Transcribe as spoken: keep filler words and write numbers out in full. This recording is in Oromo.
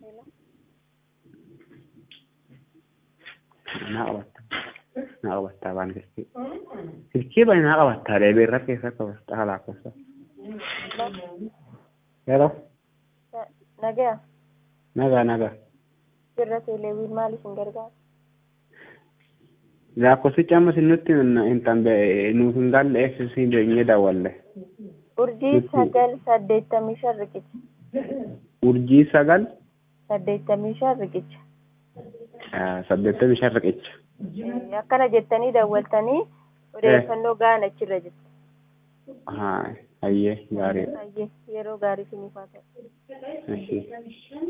Hello. ناقبت ناقبت طبعا كذي كذي بين ناقبت هذا بيرك كيف كبست على كوسة يلا نجا نجا نجا سرت لوي مالي سنجرجا لا كوسة كم سنتي من إنتان بنوزنجال إكس سين بيني ولا urjii sagal saddeettamii shan riqicha urjii sagal saddeettamii shan riqicha saddeettamii shan riqicha akkana jettanii dawwaltanii odeeffannoo gahaan achirra jirti. haa hayyee gaarii Hayyee yeroo gaarii siniif haa ta'u.